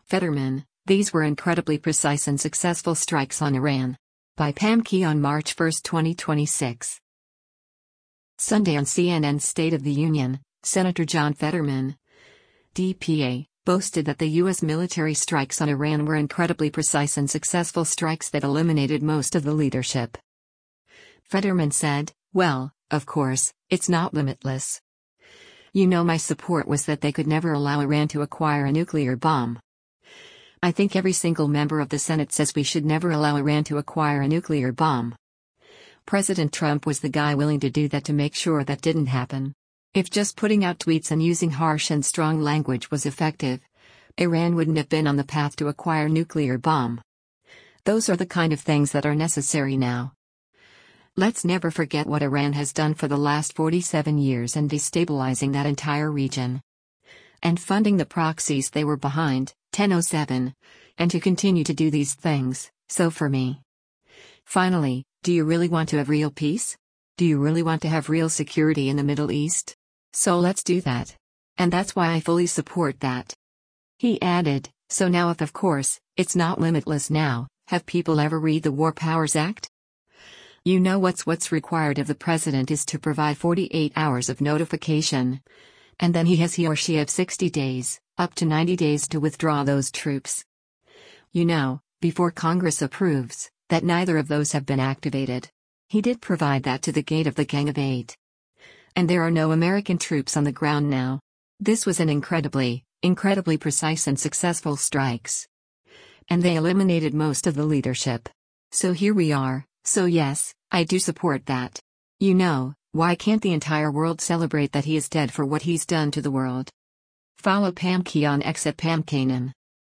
Fetterman, these were incredibly precise and successful strikes on Iran. By Pam Key on March 1, 2026. Sunday on CNN's State of the Union, Senator John Fetterman, DPA, boasted that the U.S. military strikes on Iran were incredibly precise and successful strikes that eliminated most of the leadership. Fetterman said, "Well, of course, it's not limitless. You know, my support was that they could never allow Iran to acquire a nuclear bomb. I think every single member of the Senate says we should never allow Iran to acquire a nuclear bomb. President Trump was the guy willing to do that to make sure that didn't happen. If just putting out tweets and using harsh and strong language was effective, Iran wouldn't have been on the path to acquire a nuclear bomb. Those are the kind of things that are necessary now. Let's never forget what Iran has done for the last 47 years in destabilizing that entire region. And funding the proxies they were behind, 1007, and to continue to do these things. So for me. Finally, do you really want to have real peace? Do you really want to have real security in the Middle East? So let's do that. And that's why I fully support that." He added, "So now if of course, it's not limitless now, have people ever read the War Powers Act? You know what's required of the president is to provide 48 hours of notification. And then he or she have 60 days, up to 90 days to withdraw those troops. You know, before Congress approves, that neither of those have been activated. He did provide that to the gate of the Gang of Eight. And there are no American troops on the ground now. This was an incredibly precise and successful strikes. And they eliminated most of the leadership. So here we are, so yes, I do support that. You know, why can't the entire world celebrate that he is dead for what he's done to the world?" Follow Pam Key on X at Pam Kanan.